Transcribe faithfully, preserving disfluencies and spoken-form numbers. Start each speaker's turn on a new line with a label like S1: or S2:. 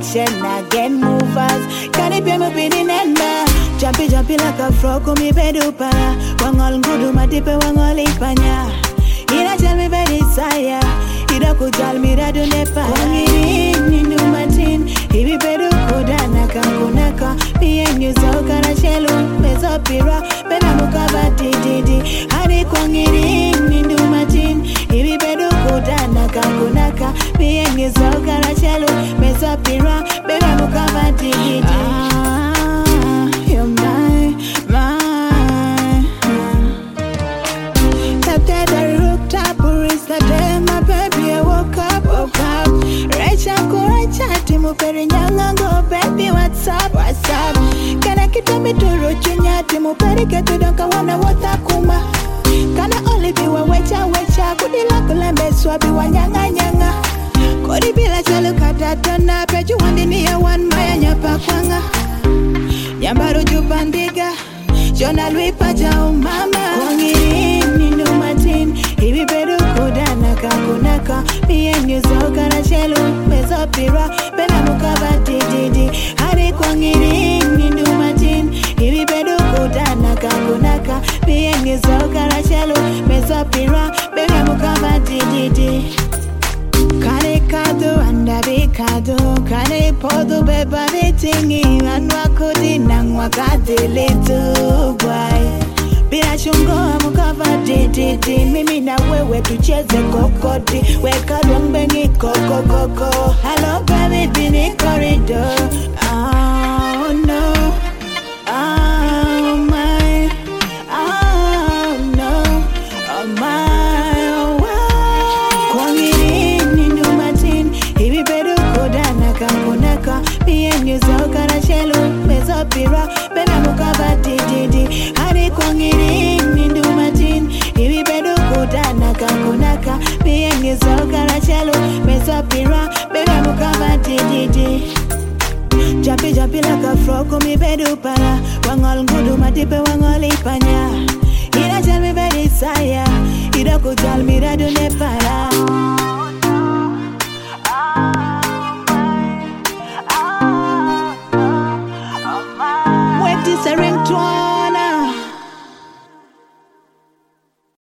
S1: action again movers. Can it be me pinning and ba? Jumpy jumpy like a frog, me bedu para. Wangol ngudu matipe wangol ipanya. Ina tell me very desire. Ida kujal mi radu nepa. Wangiri nindu matin. Hibi bedu kodana kangunaka. Mi enyu zauka na shelu. Mezo pira. Bena mukaba tititi. Hari kwangiri nindu matin. Hibi bedu kodana kangunaka. Mi enyu zauka na shelu. Mezo pira. Bena mukaba tititi. Ah, you're mine, mine. That day I looked up, the day my baby I woke up, woke up. Recha kurecha timu peri nyanga go baby what's up, what's up. Kana kita mituro chunya timu peri ketu donka wana watakuma. Kana only be wa wecha wecha kudila kulembe swabi wa nyanga nyanga. Kodi bila chalu kata tona peju wandini ya wan maya nyapa kwanga. Nyambaro jupandiga Jona lui pajao mama Wangiri nindu matin Hibi bedu kudana kakunaka Mienyu zoka na shelu Mezo pira Bena mukaba tititi Hari kwangiri nindu matin Hibi bedu kudana kakunaka Mienyu zoka na shelu Mezo pira Bena mukaba tititi Kane kado anda bikado Kane podo beba bitingi Anwa kudi nangwa kadili Dubai Bila chungo mukava tititi Mimi na wewe tucheze kokoti Weka lwangbengi koko koko Hello baby bini corridor Oh no Oh my Oh no Oh my Oh wow Kwangiri nindu matin Hibi bedu kodana kangunaka Mienyu zoka na shelu Mezo pira Bena mukaba tititi Hari kwangiri nindu matin Hibi bedu kodana kangunaka Mienyu zoka na shelu Mezo pira Bena mukaba tititi Jumpy jumpy like a frog mi bedu para Wangol ngudu matipe wangol ipanya Ina tell me very desire Ida kujal mi radu ne